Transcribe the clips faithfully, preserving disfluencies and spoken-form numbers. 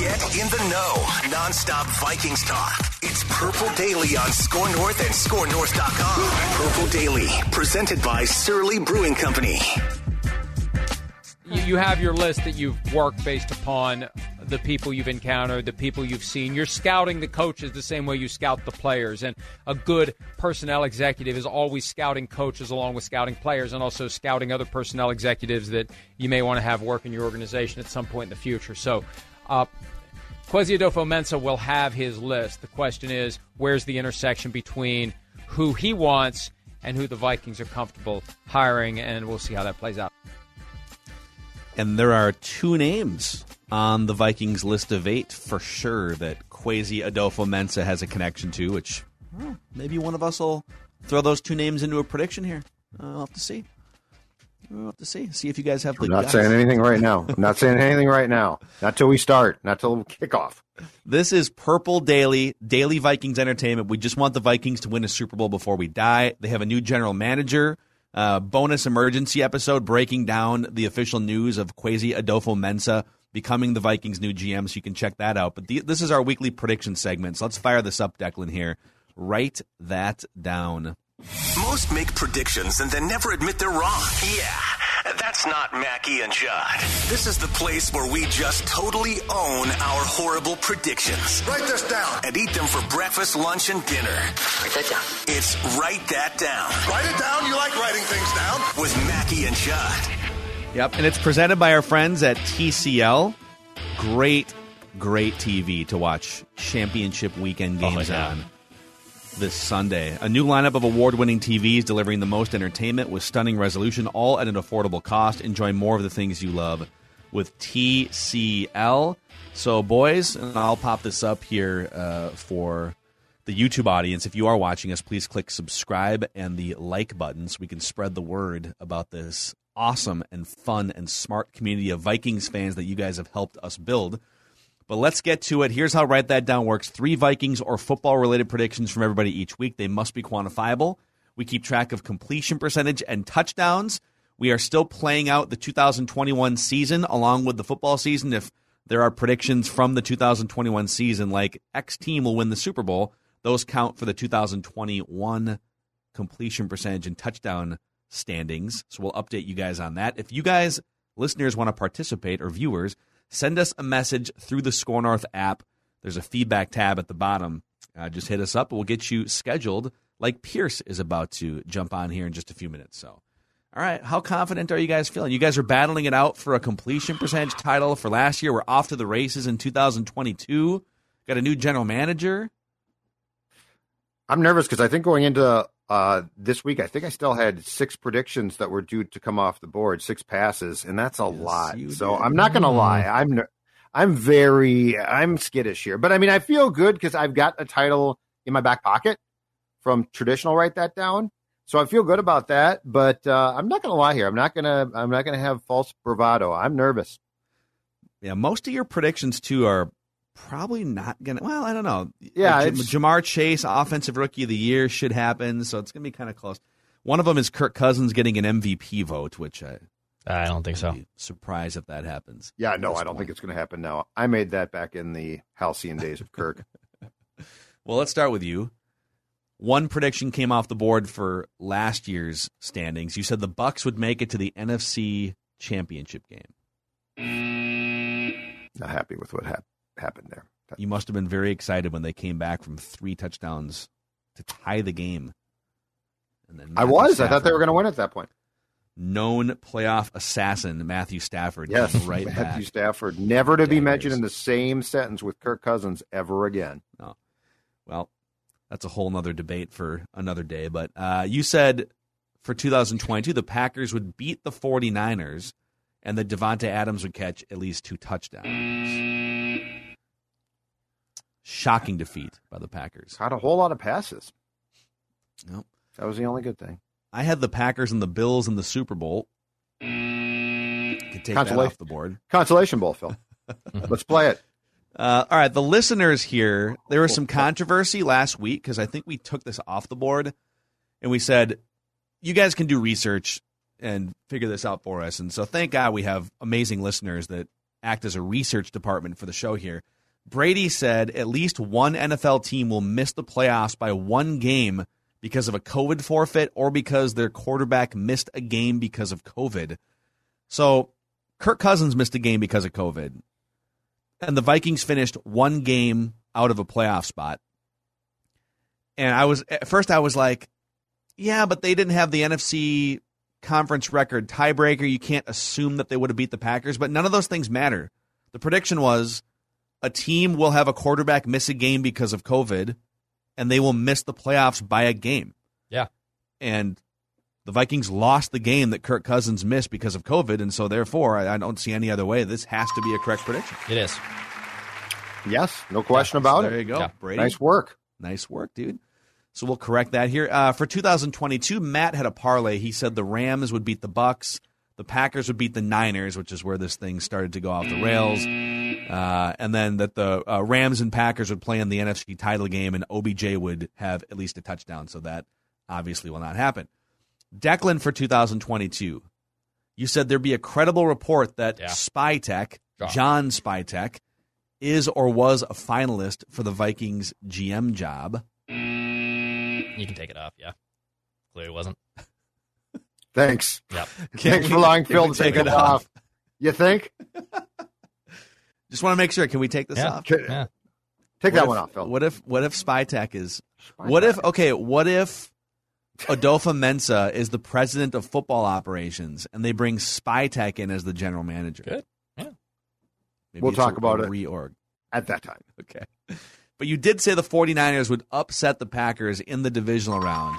Get in the know. Nonstop Vikings talk. It's Purple Daily on Score North and score north dot com. Purple Daily, presented by Surly Brewing Company. You, you have your list that you've worked based upon the people you've encountered, the people you've seen. You're scouting the coaches the same way you scout the players. And a good personnel executive is always scouting coaches along with scouting players and also scouting other personnel executives that you may want to have work in your organization at some point in the future. So uh, Kwesi Adofo-Mensah will have his list. The question is, where's the intersection between who he wants and who the Vikings are comfortable hiring? And we'll see how that plays out. And there are two names on the Vikings list of eight for sure that Kwesi Adofo-Mensah has a connection to, which well, maybe one of us will throw those two names into a prediction here. Uh, we'll have to see. We'll have to see. See if you guys have the I'm not guts. saying anything right now. I'm not saying anything right now. Not till we start. Not till kickoff. This is Purple Daily, Daily Vikings Entertainment. We just want the Vikings to win a Super Bowl before we die. They have a new general manager. Uh, bonus emergency episode breaking down the official news of Kwesi Adofo-Mensah becoming the Vikings' new G M, so you can check that out. But the, this is our weekly prediction segment, so let's fire this up, Declan, here. Write that down. Most make predictions and then never admit they're wrong. Yeah, that's not Mackie and Judd. This is the place where we just totally own our horrible predictions. Write this down. And eat them for breakfast, lunch, and dinner. Write that down. It's Write That Down. Write it down. You like writing things down. With Mackie and Judd. Yep, and it's presented by our friends at T C L. Great, great T V to watch championship weekend games oh on this Sunday. A new lineup of award-winning T Vs delivering the most entertainment with stunning resolution, all at an affordable cost. Enjoy more of the things you love with T C L. So, boys, and I'll pop this up here uh, for the YouTube audience. If you are watching us, please click subscribe and the like button so we can spread the word about this awesome and fun and smart community of Vikings fans that you guys have helped us build. But let's get to it. Here's how Write That Down works. Three Vikings or football-related predictions from everybody each week. They must be quantifiable. We keep track of completion percentage and touchdowns. We are still playing out the two thousand twenty-one season along with the football season. If there are predictions from the two thousand twenty-one season, like X team will win the Super Bowl, those count for the two thousand twenty-one completion percentage and touchdown standings. So we'll update you guys on that. If you guys, listeners, want to participate, or viewers, send us a message through the Score North app. There's a feedback tab at the bottom. Uh, just hit us up. We'll get you scheduled like Pierce is about to jump on here in just a few minutes. So, all right, how confident are you guys feeling? You guys are battling it out for a completion percentage title for last year. We're off to the races in two thousand twenty-two. Got a new general manager. I'm nervous because I think going into uh, this week, I think I still had six predictions that were due to come off the board, six passes, and that's a yes, lot. So did. I'm not going to lie. I'm I'm very I'm skittish here, but I mean I feel good because I've got a title in my back pocket from traditional Write That Down, so I feel good about that. But uh, I'm not going to lie here. I'm not gonna I'm not going to have false bravado. I'm nervous. Yeah, most of your predictions too are probably not going to, well, I don't know. Yeah. Like, Jamar Chase, Offensive Rookie of the Year, should happen, so it's going to be kind of close. One of them is Kirk Cousins getting an M V P vote, which I I don't think so. Be surprised if that happens. Yeah, no, I don't point. think it's going to happen now. I made that back in the halcyon days of Kirk. Well, let's start with you. One prediction came off the board for last year's standings. You said the Bucs would make it to the N F C Championship game. Not happy with what happened. happened there. You must have been very excited when they came back from three touchdowns to tie the game. And then I was. Stafford, I thought they were going to win at that point. Known playoff assassin Matthew Stafford. Yes, right Matthew back. Stafford. Never to be mentioned in the same sentence with Kirk Cousins ever again. No. Well, that's a whole nother debate for another day. But uh, you said for two thousand twenty-two, the Packers would beat the 49ers and that Devontae Adams would catch at least two touchdowns. Shocking defeat by the Packers. Caught a whole lot of passes. Nope. That was the only good thing. I had the Packers and the Bills in the Super Bowl. Could take that off the board. Consolation Bowl, Phil. Let's play it. Uh, all right, the listeners here, there was some controversy last week because I think we took this off the board and we said, you guys can do research and figure this out for us. And so thank God we have amazing listeners that act as a research department for the show here. Brady said at least one N F L team will miss the playoffs by one game because of a COVID forfeit or because their quarterback missed a game because of COVID. So Kirk Cousins missed a game because of COVID. And the Vikings finished one game out of a playoff spot. And I was at first I was like, yeah, but they didn't have the N F C conference record tiebreaker. You can't assume that they would have beat the Packers, but none of those things matter. The prediction was a team will have a quarterback miss a game because of COVID, and they will miss the playoffs by a game. Yeah. And the Vikings lost the game that Kirk Cousins missed because of COVID, and so therefore I, I don't see any other way. This has to be a correct prediction. It is. Yes, no question Yeah, about so it. there you go, Yeah. Brady. Nice work. Nice work, dude. So we'll correct that here. Uh, for two thousand twenty-two, Matt had a parlay. He said the Rams would beat the Bucks, the Packers would beat the Niners, which is where this thing started to go off the rails, uh, and then that the uh, Rams and Packers would play in the N F C title game, and O B J would have at least a touchdown. So that obviously will not happen. Declan, for two thousand twenty-two, you said there'd be a credible report that Yeah. Spytek, Oh. John Spytek, is or was a finalist for the Vikings G M job. You can take it off, yeah. Clearly wasn't. Thanks. Yep. Thanks for allowing Can Phil we to take it off. You think? Just want to make sure. Can we take this Yeah. off? Take Yeah. that What if- one off, Phil. What if what if Spytek is what if okay, what if Adolfo Mensa is the president of football operations and they bring Spytek in as the general manager? Good. Yeah. Maybe We'll it's talk a- about a it. reorg. At that time. Okay. But you did say the 49ers would upset the Packers in the divisional round,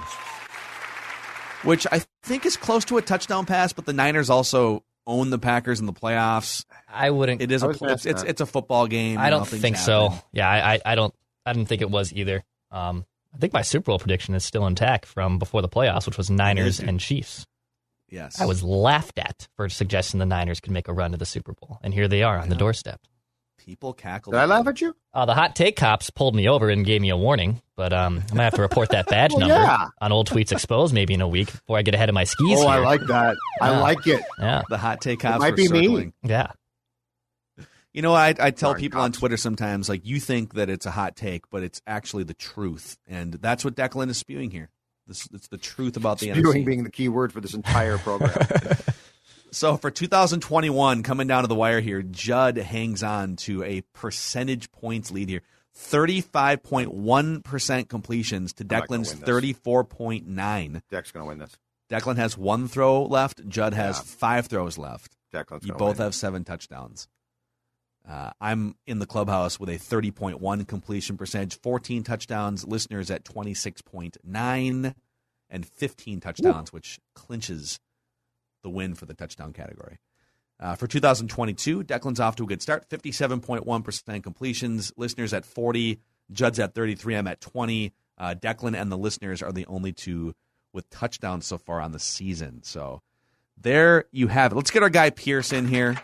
which I think is close to a touchdown pass, but the Niners also own the Packers in the playoffs. I wouldn't. It is I a was pl- it's, gonna it's ask it's a football game. I don't Nothing's think so. happened. Yeah, I, I, I don't. I didn't think it was either. Um, I think my Super Bowl prediction is still intact from before the playoffs, which was Niners and Chiefs. Yes. I was laughed at for suggesting the Niners could make a run to the Super Bowl, and here they are on the doorstep. People cackle. Did I laugh at you? Uh, the hot take cops pulled me over and gave me a warning, but um, I'm gonna have to report that badge Well, number yeah. on Old Tweets Exposed maybe in a week before I get ahead of my skis. Oh, I here. like that. I Yeah. like it. Yeah, The hot take cops might were be me. circling. yeah. You know, I I tell Darn people on cops. Twitter sometimes, like, you think that it's a hot take, but it's actually the truth, and that's what Declan is spewing here. This it's the truth about the N F C. Spewing being the key word for this entire program. So for two thousand twenty-one, coming down to the wire here, Judd hangs on to a percentage points lead here. thirty-five point one percent completions to I'm not gonna Declan's win this. thirty-four point nine. Deck's going to win this. Declan has one throw left. Judd has Yeah. five throws left. Declan's You gonna both win. have seven touchdowns. Uh, I'm in the clubhouse with a thirty point one completion percentage, fourteen touchdowns, listeners at twenty-six point nine, and fifteen touchdowns, which clinches the win for the touchdown category. Uh, for two thousand twenty-two, Declan's off to a good start, fifty-seven point one percent completions, listeners at forty, Judd's at thirty-three, I'm at twenty. Uh, Declan and the listeners are the only two with touchdowns so far on the season. So there you have it. Let's get our guy Pierce in here.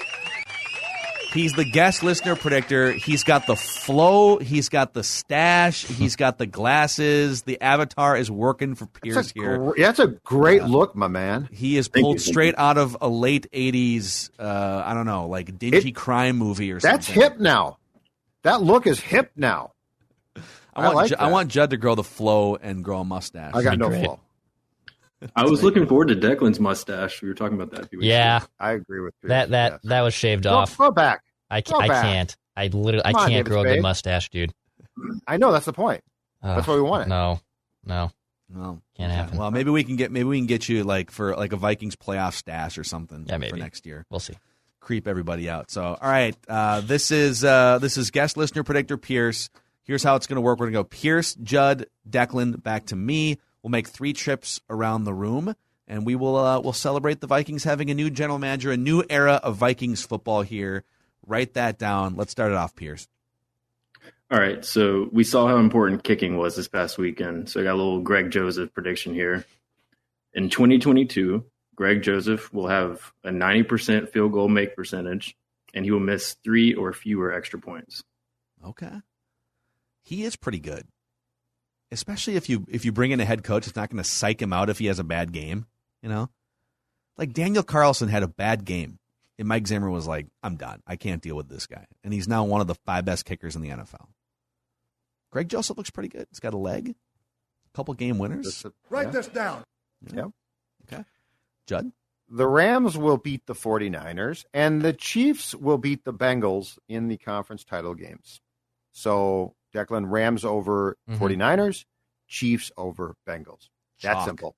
He's the guest listener predictor. He's got the flow. He's got the stash. He's got the glasses. The avatar is working for Pierce That's a, here. gr- yeah, that's a great look, my man. He is Thank pulled you, thank straight out of a late eighties, uh, I don't know, like dingy It- crime movie or That's something. hip now. That look is hip now. I I want, like Ju- I that. want Judd to grow the flow and grow a mustache. I got no great. flow. I was looking forward to Declan's mustache. We were talking about that. a few weeks Yeah, ago. I agree with you. that that Yes. that was shaved Go, off. go back. I, go ca- I back. can't. I literally I Come on, can't David grow a Spade. good mustache, dude. I know that's the point. Ugh, That's why we want it. No, no, Well, can't happen. well, maybe we can get maybe we can get you like for like a Vikings playoff stash or something Yeah, for maybe. next year. We'll see. Creep everybody out. So, all right, uh, this is uh, this is guest listener predictor Pierce. Here's how it's going to work. We're going to go Pierce, Judd, Declan, back to me. We'll make three trips around the room, and we will uh, we'll celebrate the Vikings having a new general manager, a new era of Vikings football here. Write that down. Let's start it off, Pierce. All right. So we saw how important kicking was this past weekend. So I got a little Greg Joseph prediction here. In twenty twenty-two, Greg Joseph will have a ninety percent field goal make percentage, and he will miss three or fewer extra points. Okay, he is pretty good, especially if you if you bring in a head coach. It's not going to psych him out if he has a bad game. You know, like Daniel Carlson had a bad game And Mike Zimmer was like, I'm done. I can't deal with this guy. And he's now one of the five best kickers in the N F L. Greg Joseph looks pretty good. He's got a leg, a couple game winners. A, Write yeah. this down. Yeah. Okay. Judd? The Rams will beat the 49ers, and the Chiefs will beat the Bengals in the conference title games. So, Declan, Rams over mm-hmm. 49ers, Chiefs over Bengals. That's Chalk. simple.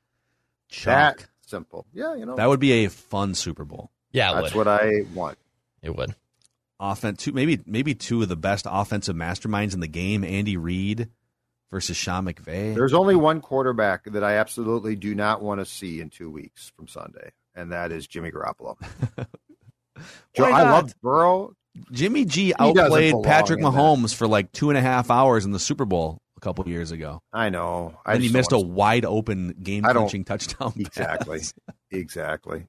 Chalk. That simple. Yeah, you know. That would be a fun Super Bowl. Yeah, it That's would. what I want. It would. Offense, two, maybe maybe two of the best offensive masterminds in the game, Andy Reid versus Sean McVay. There's only one quarterback that I absolutely do not want to see in two weeks from Sunday, and that is Jimmy Garoppolo. Joe, I love Burrow. Jimmy G outplayed Patrick Mahomes for like two and a half hours in the Super Bowl a couple of years ago. I know. I and he missed a wide open game clinching touchdown. Exactly. Pass. Exactly.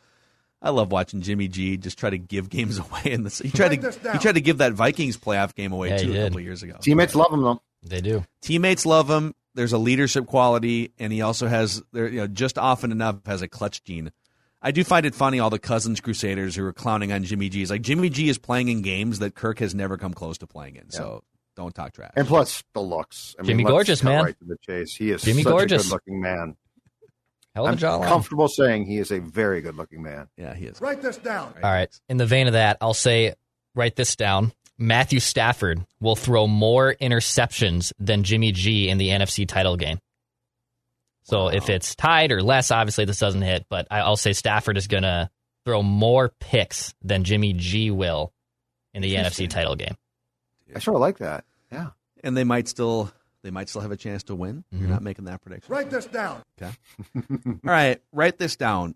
I love watching Jimmy G just try to give games away in this. He tried to he tried to give that Vikings playoff game away yeah, too a couple of years ago. Teammates love him though. They do. Teammates love him. There's a leadership quality, and he also has there you know just often enough has a clutch gene. I do find it funny all the Cousins Crusaders who are clowning on Jimmy G. It's like Jimmy G is playing in games that Kirk has never come close to playing in. Yeah. So don't talk trash. And plus the looks. I mean, Jimmy Gorgeous, man. Right to the chase. He is Jimmy such Gorgeous. a good-looking man. Hell of a jawline. I'm comfortable saying he is a very good-looking man. Yeah, he is. Write this down. All right. In the vein of that, I'll say, write this down. Matthew Stafford will throw more interceptions than Jimmy G in the N F C title game. So wow. if it's tied or less, obviously this doesn't hit, but I'll say Stafford is going to throw more picks than Jimmy G will in the N F C title game. I sort of like that. Yeah. And they might still they might still have a chance to win. Mm-hmm. You're not making that prediction. Write this down. Okay. All right, write this down.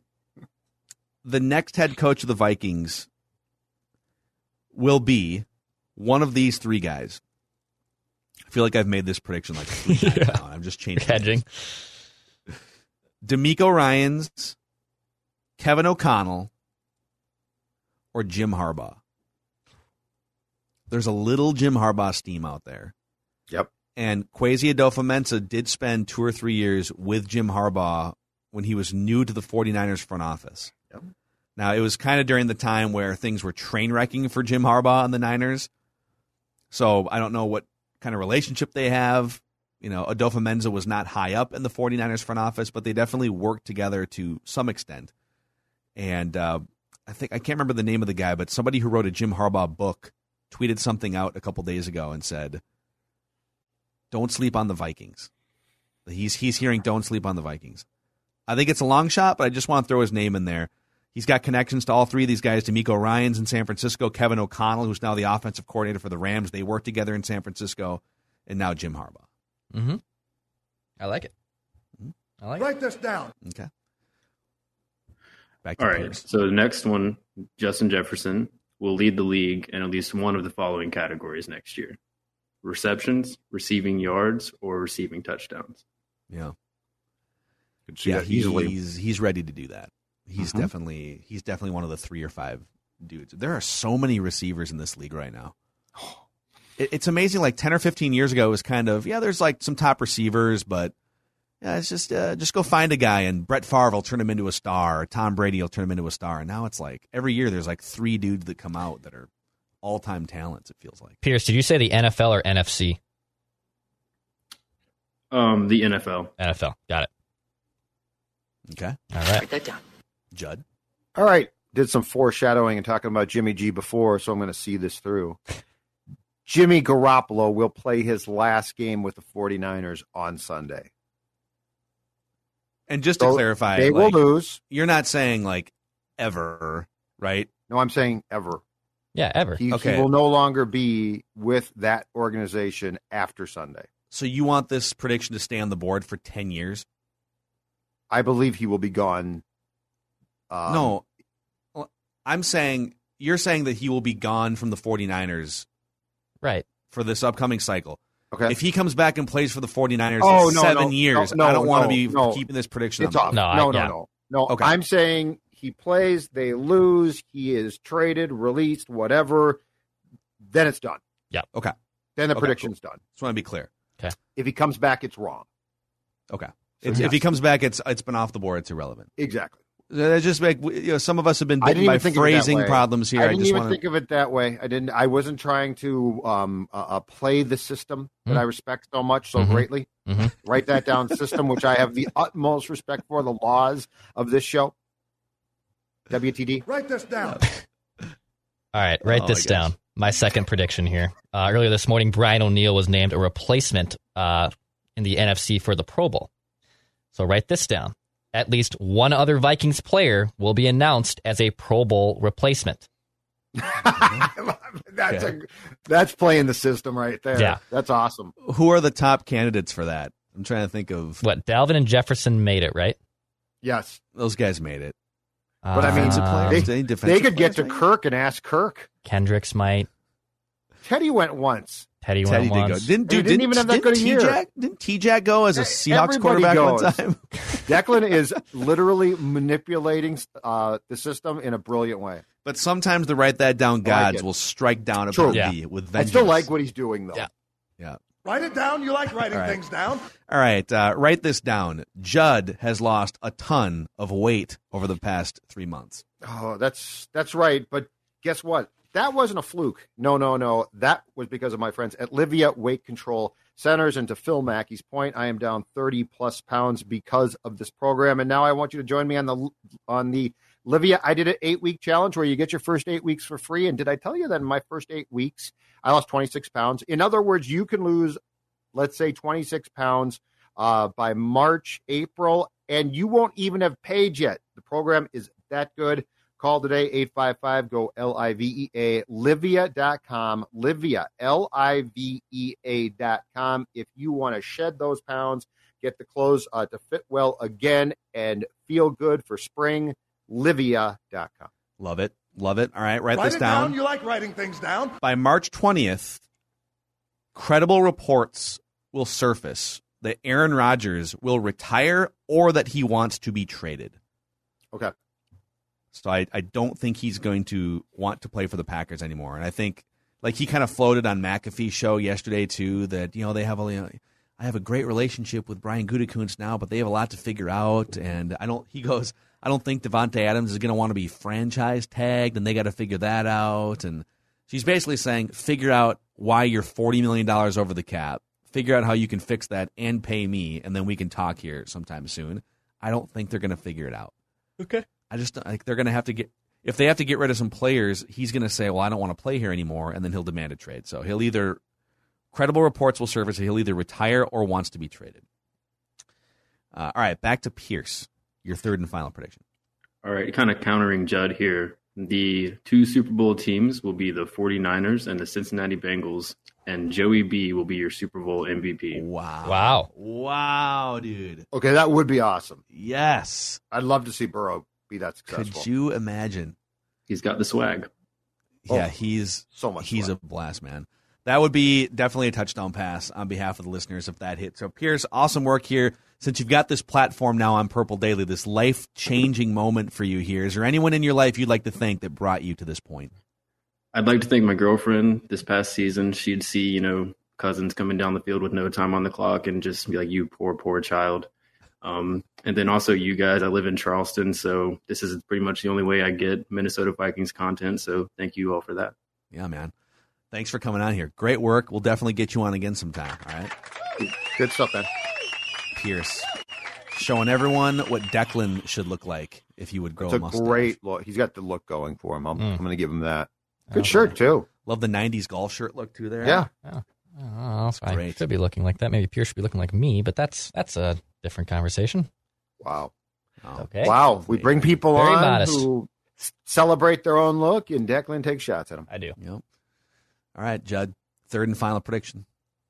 The next head coach of the Vikings will be one of these three guys. I feel like I've made this prediction like three times yeah. now. I'm just changing. Hedging. DeMeco Ryans, Kevin O'Connell, or Jim Harbaugh. There's a little Jim Harbaugh steam out there. Yep. And Kwesi Adofo-Mensah did spend two or three years with Jim Harbaugh when he was new to the 49ers front office. Yep. Now, it was kind of during the time where things were train wrecking for Jim Harbaugh and the Niners. So I don't know what kind of relationship they have. You know, Adofo-Mensah was not high up in the 49ers front office, but they definitely worked together to some extent. And uh, I think I can't remember the name of the guy, but somebody who wrote a Jim Harbaugh book tweeted something out a couple days ago and said, "Don't sleep on the Vikings." He's he's hearing "Don't sleep on the Vikings." I think it's a long shot, but I just want to throw his name in there. He's got connections to all three of these guys: DeMeco Ryans in San Francisco, Kevin O'Connell, who's now the offensive coordinator for the Rams. They worked together in San Francisco, and now Jim Harbaugh. Mm-hmm. I like it. I like Write it. this down. Okay. Back to all right. Pierce. So the next one, Justin Jefferson will lead the league in at least one of the following categories next year: receptions, receiving yards, or receiving touchdowns. Yeah. Yeah, he's, he's he's ready to do that. He's mm-hmm. definitely he's definitely one of the three or five dudes. There are so many receivers in this league right now. It, it's amazing. Like ten or fifteen years ago, it was kind of yeah. There's like some top receivers, but yeah, it's just uh, just go find a guy, and Brett Favre will turn him into a star. Or Tom Brady will turn him into a star. And now it's like every year there's like three dudes that come out that are all time talents. It feels like. Pierce, did you say the N F L or N F C? Um, the N F L. N F L. Got it. Okay. All right. Write that down. Judd. All right. Did some foreshadowing and talking about Jimmy G before, so I'm going to see this through. Jimmy Garoppolo will play his last game with the 49ers on Sunday. And just to so clarify, they like, will lose. You're not saying like ever, right? No, I'm saying ever. Yeah, ever. He, okay. he will no longer be with that organization after Sunday. So you want this prediction to stay on the board for ten years? I believe he will be gone. Um, no, I'm saying you're saying that he will be gone from the 49ers right for this upcoming cycle. Okay. If he comes back and plays for the 49ers oh, in no, seven no, years, no, I don't no, want to be no. keeping this prediction It's on off. the No, no, I, no, yeah. no, no. Okay. I'm saying he plays, they lose, he is traded, released, whatever. Then it's done. Yeah. Okay. Then the okay, prediction's cool. done. Just want to be clear. Okay. If he comes back, it's wrong. Okay. So It's, yes. If he comes back, it's it's been off the board. It's irrelevant. Exactly. It's just like, you know, some of us have been I bitten didn't by even think of it that phrasing way. problems here. I I, didn't just even want think of it that way. I didn't. I wasn't trying to um, uh, uh, play the system that Mm. I respect so much, so Mhm. greatly. Mhm. Write that down, system, which I have the utmost respect for. The laws of this show. W T D. Write this down. All right, write Oh, this I guess. down. My second prediction here. Uh, earlier this morning, Brian O'Neill was named a replacement uh, in the N F C for the Pro Bowl. So write this down. At least one other Vikings player will be announced as a Pro Bowl replacement. that's a, that's playing the system right there. Yeah. That's awesome. Who are the top candidates for that? I'm trying to think of What, Dalvin and Jefferson made it, right? Yes. those guys made it. But I mean, Defensive Uh, players, they- any They defensive could get to players, right? Kirk and ask Kirk. Kendricks might. Teddy went once. Teddy, Teddy went did go. once. Didn't, He dude, didn't didn't even have that didn't good a year. T-Jack, didn't T-Jack go as a Seahawks Everybody quarterback goes. one time? Declan is literally manipulating uh, the system in a brilliant way. But sometimes the write that down I like gods it. will strike down True. upon Yeah. thee with I vengeance. still like what he's doing, though. Yeah. Yeah. Write it down. You like writing All right. things down. All right, uh, write this down. Judd has lost a ton of weight over the past three months. Oh, that's that's right. But guess what? That wasn't a fluke. No, no, no. That was because of my friends at Livia Weight Control Centers. And to Phil Mackey's point, I am down thirty plus pounds because of this program. And now I want you to join me on the on the Livia. I did an eight week challenge where you get your first eight weeks for free. And did I tell you that in my first eight weeks, I lost twenty-six pounds? In other words, you can lose, let's say, twenty-six pounds uh, by March, April, and you won't even have paid yet. The program is that good. Call today, eight five five, go L I V E A, livia dot com, Livia, L I V E A dot com. If you want to shed those pounds, get the clothes uh, to fit well again, and feel good for spring, livia dot com. Love it. Love it. All right, write, Write this it down. down. You like writing things down. By March twentieth, credible reports will surface that Aaron Rodgers will retire or that he wants to be traded. Okay. So I, I don't think he's going to want to play for the Packers anymore. And I think, like, he kind of floated on McAfee's show yesterday, too, that, you know, they have a, you know, I have a great relationship with Brian Gutekunst now, but they have a lot to figure out. And I don't, he goes, I don't think Devontae Adams is going to want to be franchise tagged, and they got to figure that out. And she's basically saying, figure out why you're forty million dollars over the cap, figure out how you can fix that and pay me, and then we can talk here sometime soon. I don't think they're going to figure it out. Okay. I just like they're going to have to get if they have to get rid of some players. He's going to say, "Well, I don't want to play here anymore," and then he'll demand a trade. So he'll either credible reports will surface. He'll either retire or wants to be traded. Uh, all right, back to Pierce. Your third and final prediction. All right, kind of countering Judd here. The two Super Bowl teams will be the 49ers and the Cincinnati Bengals, and Joey B will be your Super Bowl M V P. Wow! Wow. Wow, dude! Okay, that would be awesome. Yes. I'd love to see Burrow be that successful. Could you imagine? He's got the swag. Yeah, Oh, he's so much He's fun. a blast, man. That would be definitely a touchdown pass on behalf of the listeners if that hit. So, Pierce, awesome work here. Since you've got this platform now on Purple Daily, this life-changing moment for you here, is there anyone in your life you'd like to thank that brought you to this point? I'd like to thank my girlfriend this past season. She'd see, you know, cousins coming down the field with no time on the clock and just be like, you poor, poor child. Um, and then also you guys, I live in Charleston, so this is pretty much the only way I get Minnesota Vikings content. So thank you all for that. Yeah, man. Thanks for coming on here. Great work. We'll definitely get you on again sometime, all right? Good stuff, man. Pierce, showing everyone what Declan should look like if he would grow It's a a mustache. great look. He's got the look going for him. I'm, Mm. I'm going to give him that. Good Okay. shirt, too. Love the nineties golf shirt look, too, there. Yeah. Oh, so I Great. should be looking like that. Maybe Pierce should be looking like me, but that's that's a different conversation. Wow. Oh, Okay. Wow. We bring people Very on modest. who s- celebrate their own look, and Declan takes shots at them. I do. Yep. All right, Judd. Third and final prediction.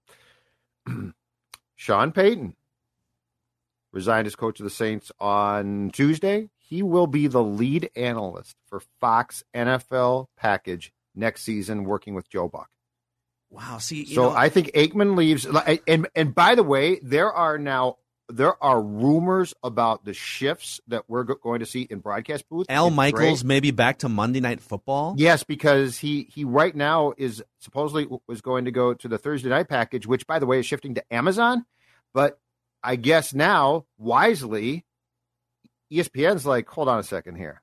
Sean Payton resigned as coach of the Saints on Tuesday. He will be the lead analyst for Fox N F L package next season, working with Joe Buck. Wow. See, you So know, I think Aikman leaves. And and by the way, there are now there are rumors about the shifts that we're go- going to see in broadcast booths. Al It's Michaels great. maybe back to Monday Night Football. Yes, because he he right now is supposedly was going to go to the Thursday night package, which by the way is shifting to Amazon. But I guess now wisely, E S P N's like, hold on a second here.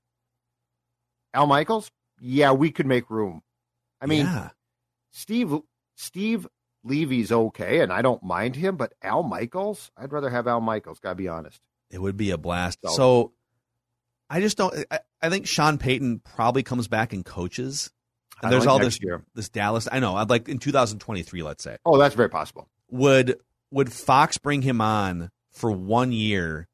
Al Michaels? Yeah, we could make room. I mean, yeah. Steve Steve Levy's okay, and I don't mind him, but Al Michaels? I'd rather have Al Michaels, gotta be honest. It would be a blast. So, so I just don't I, I think Sean Payton probably comes back and coaches. And there's like all next this year. this Dallas. I know. I'd like in two thousand twenty-three, let's say. Oh, that's very possible. Would would Fox bring him on for one year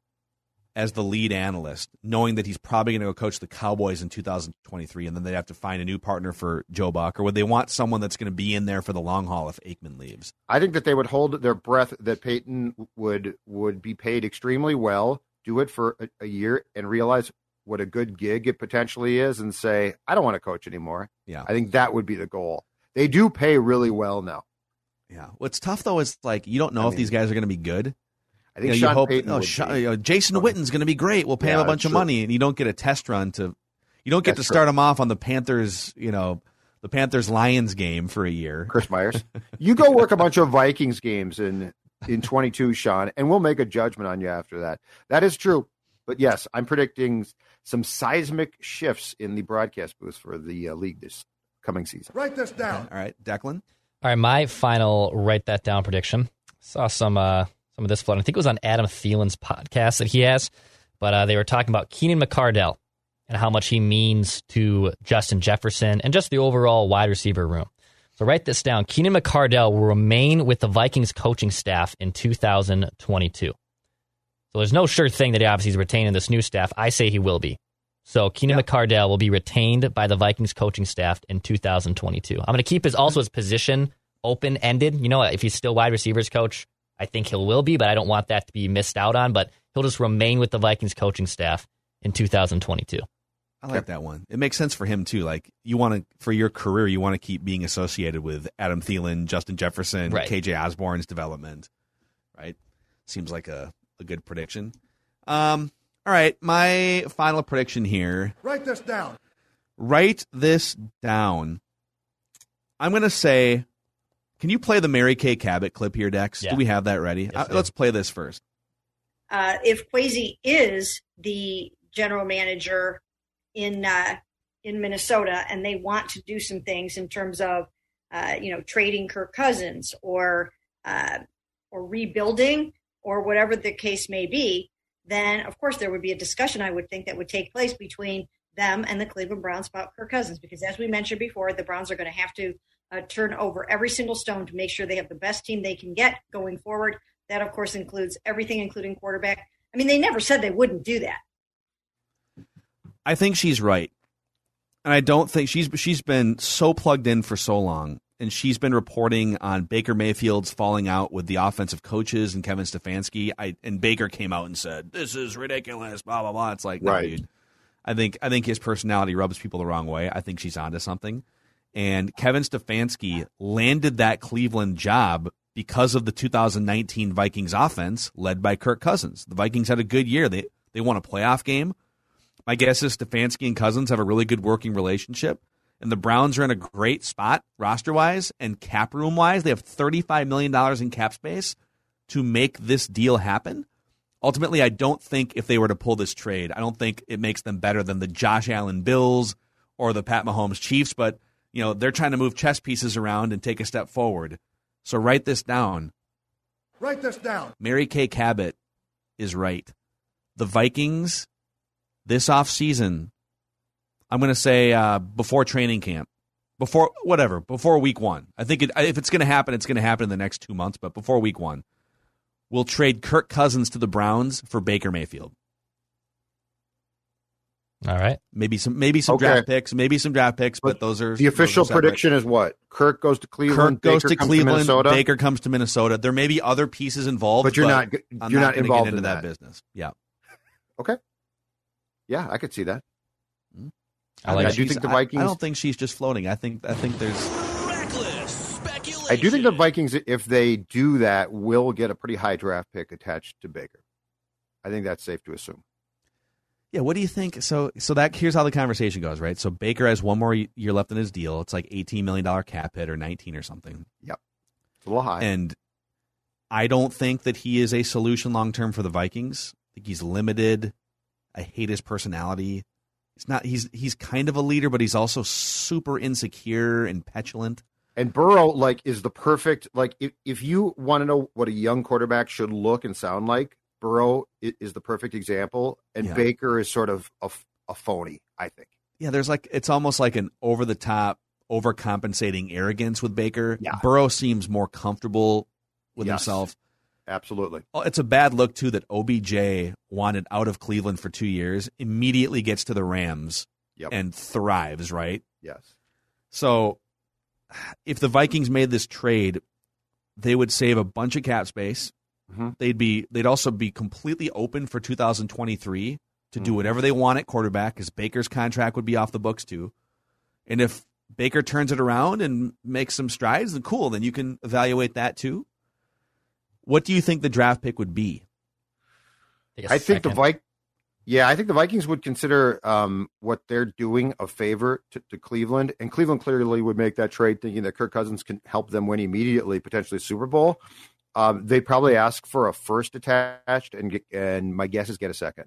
as the lead analyst, knowing that he's probably going to go coach the Cowboys in two thousand twenty-three, and then they'd have to find a new partner for Joe Buck? Or would they want someone that's going to be in there for the long haul if Aikman leaves? I think that they would hold their breath, that Peyton would would be paid extremely well, do it for a, a year, and realize what a good gig it potentially is, and say, I don't want to coach anymore. Yeah. I think that would be the goal. They do pay really well now. Yeah. What's tough, though, is like you don't know I if mean, these guys are going to be good. I think you, know, Sean you hope, Payton oh, would Sean, be. you know, Jason Witten's going to be great. We'll pay Yeah, him a bunch of true. money, and you don't get a test run to. You don't get That's to start true. him off on the Panthers. You know, the Panthers Lions game for a year. Chris Myers. You go work a bunch of Vikings games in in twenty-two, Sean, and we'll make a judgment on you after that. That is true. But yes, I'm predicting some seismic shifts in the broadcast booth for the uh, league this coming season. Write this down. All right, Declan. All right, my final write that down prediction. Saw some uh, some of this flood. I think it was on Adam Thielen's podcast that he has, but uh, they were talking about Keenan McCardell and how much he means to Justin Jefferson and just the overall wide receiver room. So write this down. Keenan McCardell will remain with the Vikings coaching staff in two thousand twenty-two. So there's no sure thing that he obviously is retaining this new staff. I say he will be. So Keenan Yep. McCardell will be retained by the Vikings coaching staff in two thousand twenty-two. I'm going to keep his also his position open-ended. You know, if he's still wide receivers coach, I think he will be, but I don't want that to be missed out on. But he'll just remain with the Vikings coaching staff in two thousand twenty-two. I like that one. It makes sense for him too. Like you want to, for your career, you want to keep being associated with Adam Thielen, Justin Jefferson, Right. K J Osborne's development. Right? Seems like a, a good prediction. Um. All right, my final prediction here. Write this down. Write this down. I'm going to say, can you play the Mary Kay Cabot clip here, Dex? Yeah. Do we have that ready? Yes, uh, we let's play this first. Uh, if Kwesi is the general manager in uh, in Minnesota and they want to do some things in terms of uh, you know trading Kirk Cousins or uh, or rebuilding or whatever the case may be, then of course there would be a discussion, I would think, that would take place between them and the Cleveland Browns about Kirk Cousins, because as we mentioned before, the Browns are going to have to uh, turn over every single stone to make sure they have the best team they can get going forward. That, of course, includes everything, including quarterback. I mean, they never said they wouldn't do that. I think she's right. And I don't think she's she's been so plugged in for so long, and she's been reporting on Baker Mayfield's falling out with the offensive coaches and Kevin Stefanski. I and Baker came out and said, "This is ridiculous." Blah blah blah. It's like, no, Right. dude. I think I think his personality rubs people the wrong way. I think she's onto something. And Kevin Stefanski landed that Cleveland job because of the two thousand nineteen Vikings offense led by Kirk Cousins. The Vikings had a good year. They they won a playoff game. My guess is Stefanski and Cousins have a really good working relationship, and the Browns are in a great spot roster-wise and cap room-wise. They have thirty-five million dollars in cap space to make this deal happen. Ultimately, I don't think if they were to pull this trade, I don't think it makes them better than the Josh Allen Bills or the Pat Mahomes Chiefs, but you know they're trying to move chess pieces around and take a step forward. So write this down. Write this down. Mary Kay Cabot is right. The Vikings this offseason, I'm going to say uh, before training camp, before whatever, before week one. I think it, if it's going to happen, it's going to happen in the next two months, but before week one, we'll trade Kirk Cousins to the Browns for Baker Mayfield. All right. Maybe some maybe some Okay. draft picks, maybe some draft picks, but, But those are The official those are separate. prediction is what? Kirk goes to Cleveland. Kirk goes Baker to comes Cleveland. Minnesota. Baker comes to Minnesota. There may be other pieces involved, But you're not- I'm you're not gonna involved get into in that that. business. Yeah, Okay. Yeah, I could see that. I like I it. do think the I- Vikings. I, don't think she's just floating. I think I think there's. Reckless speculation. I do think the Vikings, if they do that, will get a pretty high draft pick attached to Baker. I think that's safe to assume. Yeah, what do you think? So, so that here's how the conversation goes, right? So Baker has one more year left in his deal. It's like eighteen million dollars cap hit or nineteen or something. Yep, it's a little high. And I don't think that he is a solution long term for the Vikings. I think he's limited I hate his personality. He's not. He's he's kind of a leader, but he's also super insecure and petulant. And Burrow, like, is the perfect, like, if, if you want to know what a young quarterback should look and sound like, Burrow is the perfect example, and yeah. Baker is sort of a, a phony, I think. Yeah, there's like, it's almost like an over-the-top, overcompensating arrogance with Baker. Yeah. Burrow seems more comfortable with yes, himself. Absolutely. Oh, it's a bad look, too, that O B J wanted out of Cleveland for two years, immediately gets to the Rams yep. and thrives, right? Yes. So if the Vikings made this trade, they would save a bunch of cap space. Mm-hmm. They'd be they'd also be completely open for two thousand twenty-three to mm-hmm. do whatever they want at quarterback, because Baker's contract would be off the books too. And if Baker turns it around and makes some strides, then cool, then you can evaluate that too. What do you think the draft pick would be? I think the Vikings Yeah, I think the Vikings would consider um, what they're doing a favor to, to Cleveland, and Cleveland clearly would make that trade thinking that Kirk Cousins can help them win immediately, potentially Super Bowl. Um, they probably ask for a first attached, and get, and my guess is get a second.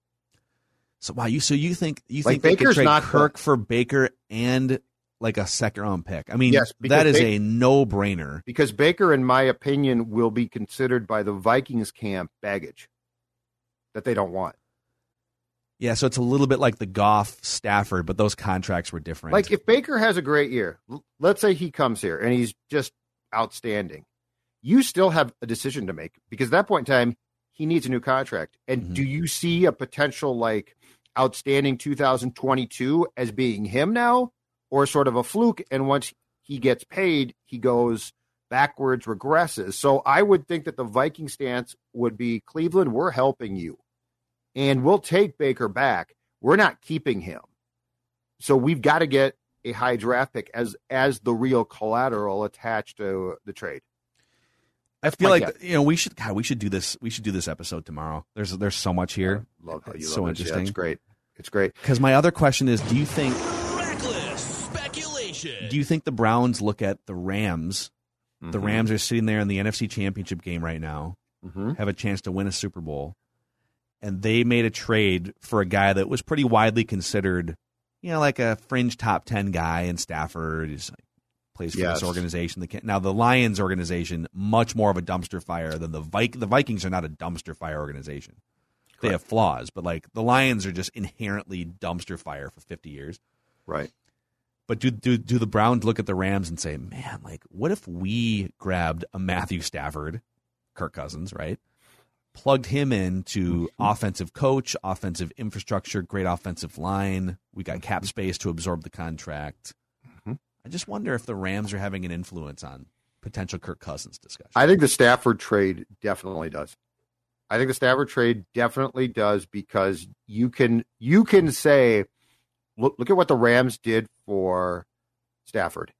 So wow, you so you think you like think they Baker's could trade not Kirk the, for Baker and like a second round pick? I mean, yes, that is they, a no brainer. Because Baker, in my opinion, will be considered by the Vikings camp baggage that they don't want. Yeah, so it's a little bit like the Goff Stafford, but those contracts were different. Like if Baker has a great year, let's say he comes here and he's just outstanding, you still have a decision to make, because at that point in time, he needs a new contract. And mm-hmm. do you see a potential like outstanding two thousand twenty-two as being him now, or sort of a fluke? And once he gets paid, he goes backwards, regresses. So I would think that the Viking stance would be, Cleveland, we're helping you. And we'll take Baker back. We're not keeping him. So we've got to get a high draft pick as as the real collateral attached to the trade. I feel like guess. you know we should God, we should do this we should do this episode tomorrow. There's there's so much here. I love how you it's love so it. interesting. Yeah, it's great. It's great. Because my other question is, do you think reckless speculation? Do you think the Browns look at the Rams? Mm-hmm. The Rams are sitting there in the N F C Championship game right now, mm-hmm. have a chance to win a Super Bowl. And they made a trade for a guy that was pretty widely considered, you know, like a fringe top ten guy in Stafford. He's like, plays for yes. this organization. Now, the Lions organization, much more of a dumpster fire than the Vikings. The Vikings are not a dumpster fire organization. Correct. They have flaws, but like the Lions are just inherently dumpster fire for fifty years. Right. But do, do, do the Browns look at the Rams and say, man, like, what if we grabbed a Matthew Stafford, Kirk Cousins, right? Plugged him into mm-hmm. offensive coach, offensive infrastructure, great offensive line. We got cap space to absorb the contract. Mm-hmm. I just wonder if the Rams are having an influence on potential Kirk Cousins discussion. I think the Stafford trade definitely does. I think the Stafford trade definitely does, because you can you can say, look, look at what the Rams did for Stafford.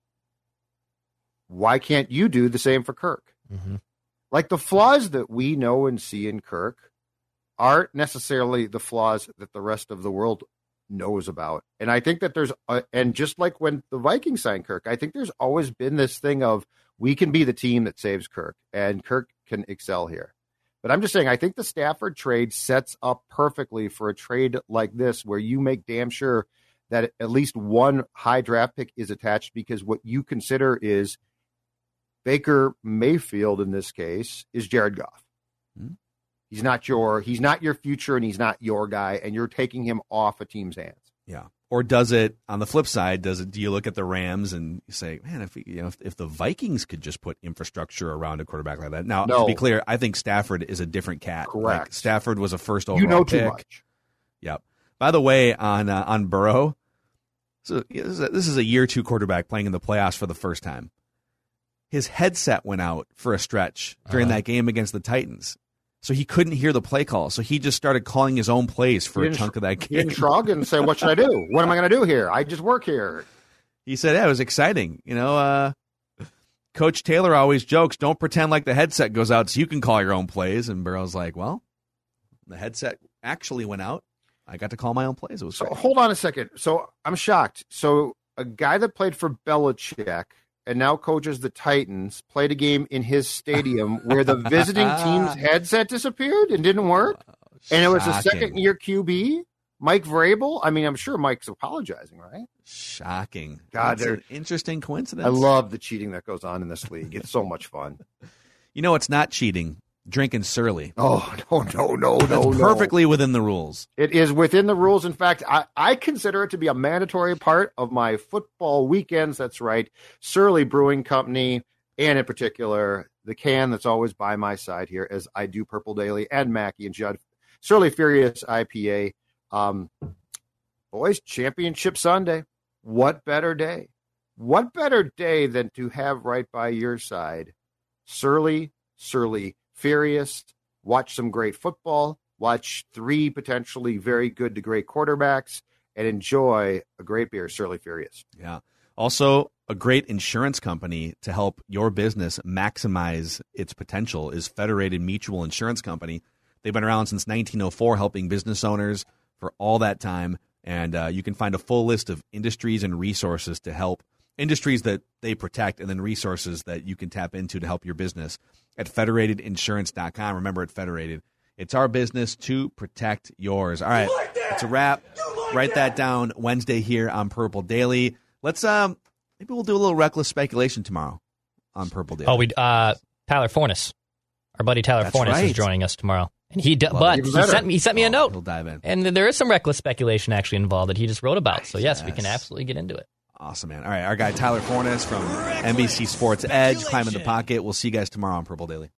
Why can't you do the same for Kirk? Mm-hmm. Like the flaws that we know and see in Kirk aren't necessarily the flaws that the rest of the world knows about. And I think that there's, a, and just like when the Vikings signed Kirk, I think there's always been this thing of we can be the team that saves Kirk, and Kirk can excel here. But I'm just saying, I think the Stafford trade sets up perfectly for a trade like this, where you make damn sure that at least one high draft pick is attached, because what you consider is Baker Mayfield in this case is Jared Goff. Mm-hmm. He's not your he's not your future, and he's not your guy, and you're taking him off a team's hands. Yeah. Or does it, on the flip side, does it? Do you look at the Rams and you say, man, if you know if, if the Vikings could just put infrastructure around a quarterback like that? Now, no. to be clear, I think Stafford is a different cat. Correct. Like, Stafford was a first overall you know pick. Too much. Yep. By the way, on uh, on Burrow, so this is, a, this is a year two quarterback playing in the playoffs for the first time. His headset went out for a stretch during uh-huh. that game against the Titans. So he couldn't hear the play call. So he just started calling his own plays for a chunk of that game. He didn't shrug and say, what should I do? What am I going to do here? I just work here. He said, yeah, it was exciting. You know, uh, Coach Taylor always jokes, don't pretend like the headset goes out so you can call your own plays. And Burrow's like, well, the headset actually went out. I got to call my own plays. It was so great. Hold on a second. So I'm shocked. So a guy that played for Belichick and now coaches the Titans played a game in his stadium where the visiting team's headset disappeared and didn't work? And it was a Shocking. second-year Q B, Mike Vrabel. I mean, I'm sure Mike's apologizing, right? Shocking. God, That's they're- an interesting coincidence. I love the cheating that goes on in this league. It's so much fun. You know, it's not cheating. Drinking Surly. Oh, no, no, no, That's no, no. perfectly within the rules. It is within the rules. In fact, I, I consider it to be a mandatory part of my football weekends. That's right. Surly Brewing Company, and in particular, the can that's always by my side here, as I do Purple Daily and Mackie and Judd. Surly Furious I P A. Um, boys, Championship Sunday. What better day? What better day than to have right by your side Surly, Surly Furious, watch some great football, watch three potentially very good to great quarterbacks, and enjoy a great beer, Surly Furious. Yeah. Also, a great insurance company to help your business maximize its potential is Federated Mutual Insurance Company. They've been around since nineteen oh four, helping business owners for all that time. And uh, you can find a full list of industries and resources to help industries that they protect, and then resources that you can tap into to help your business at federated insurance dot com. Remember, at Federated, it's our business to protect yours. All right, like it's a wrap. Like Write that. that down. Wednesday here on Purple Daily. Let's um maybe we'll do a little reckless speculation tomorrow on Purple Daily. Oh, we uh Tyler Forness, our buddy Tyler That's Forness right. is joining us tomorrow, and he d- Love but it. he sent me he sent me Oh, a note. He'll dive in. And there is some reckless speculation actually involved that he just wrote about. So yes, Yes. we can absolutely get into it. Awesome, man. All right, our guy Tyler Forness from N B C Sports Edge, climbing the pocket. We'll see you guys tomorrow on Purple Daily.